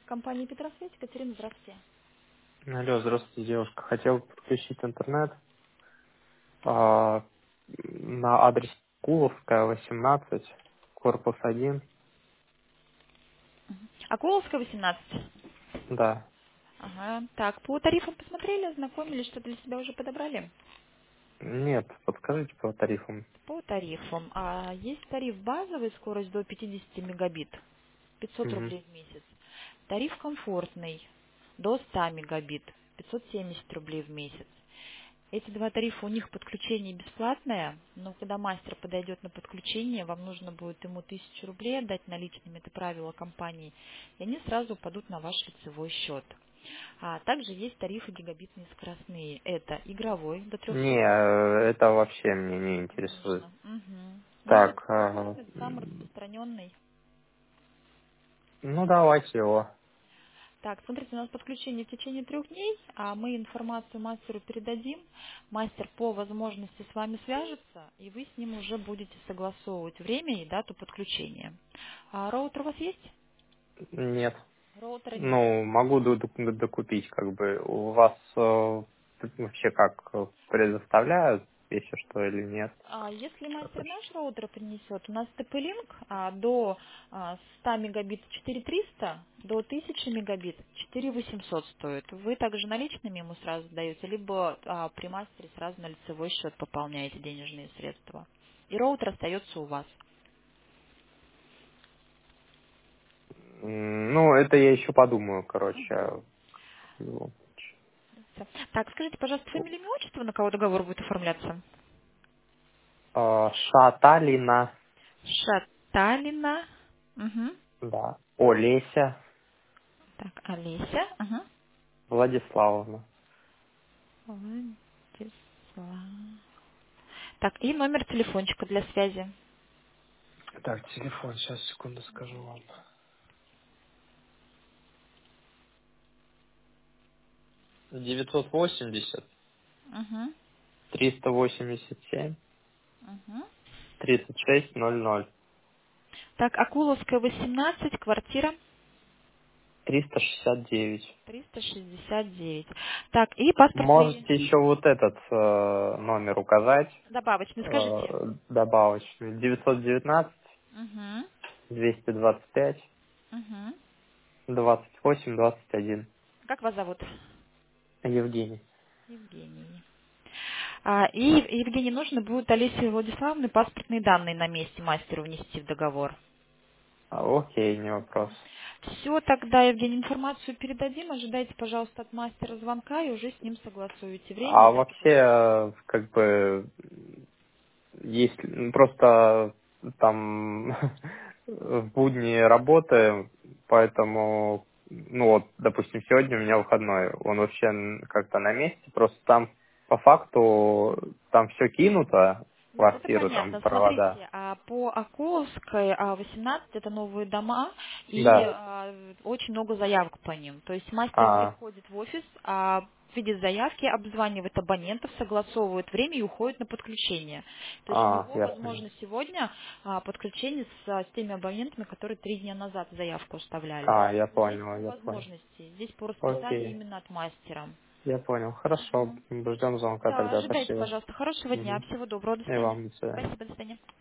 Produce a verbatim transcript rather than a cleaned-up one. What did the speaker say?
Компания Петросвет, Екатерина, здравствуйте. Алло, здравствуйте, девушка. Хотел подключить интернет а, на адрес Куловская, восемнадцать, корпус один. Акуловская, восемнадцать. Да. Ага. Так, по тарифам посмотрели, ознакомились, что для себя уже подобрали? Нет, подскажите по тарифам. По тарифам. А, есть тариф базовый, скорость до пятидесяти мегабит, пятьсот Мгм. рублей в месяц. Тариф комфортный, до ста мегабит, пятьсот семьдесят рублей в месяц. Эти два тарифа, у них подключение бесплатное, но когда мастер подойдет на подключение, вам нужно будет ему тысячу рублей отдать наличными, это правило компании, и они сразу упадут на ваш лицевой счет. А также есть тарифы гигабитные скоростные. Это игровой до Не, трехсот э, это вообще мне не не интересует. нужно. Мгм. Может, Так, посмотрим, а, это самый м, распространенный. ну давайте его. Так, смотрите, у нас подключение в течение трех дней, а мы информацию мастеру передадим. Мастер по возможности с вами свяжется, и вы с ним уже будете согласовывать время и дату подключения. А роутер у вас есть? Нет. Роутера нет. Ну, могу ду- ду- докупить, как бы. У вас э, вообще как э, предоставляют, если что, или нет? А если Как мастер вообще? наш роутер принесет, у нас тэ пэ-линк а, до а, ста мегабит четыре триста, до тысячи мегабит четыре восемьсот стоит. Вы также наличными ему сразу даете, либо а, при мастере сразу на лицевой счет пополняете денежные средства. И роутер остается у вас. М, Ну, это я еще подумаю, короче. Ну, Всё. Так, скажите, пожалуйста, фамилия, имя, отчество, на кого договор будет оформляться? а, Шаталина, Шаталина. Угу. да. Олеся Так, Олеся. Угу. Владиславовна. Владислав. Так, и номер телефончика для связи. Так, телефон, сейчас, секунду, скажу вам. девятьсот восемьдесят Угу. триста восемьдесят семь Угу. тридцать шесть ноль ноль Так, Акуловская, восемнадцать, квартира триста шестьдесят девять. триста шестьдесят девять. Так, и паспортный Можете еще вот этот э, номер указать, добавочный, скажите. э, добавочный. девятьсот девятнадцать Угу. двести двадцать пять Угу. двадцать восемь двадцать один. Как вас зовут? Евгений. Евгений. А, и, Евгений, нужно будет Олесе Владиславовне паспортные данные на месте мастеру внести в договор. А, окей, не вопрос. Все, тогда, Евгений, информацию передадим. Ожидайте, пожалуйста, от мастера звонка и уже с ним согласуете время и А дату вообще, подключения. э, как бы, есть ну, просто там в будни работаем, поэтому, ну вот, допустим, сегодня у меня выходной, он вообще н- как-то на месте, просто там по факту там все кинуто, в Нет, это квартиру, там понятно. провода. Смотрите, а по Акуловской а, восемнадцать это новые дома и Да. а, очень много заявок по ним. То есть мастер А, приходит в офис, а, видит заявки, обзванивает абонентов, согласовывает время и уходит на подключение. То есть у а, него, я понял. возможно, сегодня а, подключение с, а, с теми абонентами, которые три дня назад заявку оставляли. А, я Здесь понял, по я понял. возможности, здесь по расписанию Окей, именно от мастера. я понял. Хорошо, Мгм. ждем звонка Да, тогда, ожидайте, спасибо. пожалуйста, хорошего дня, Мгм. всего доброго, до И свидания. вам, до свидания. Спасибо, до свидания.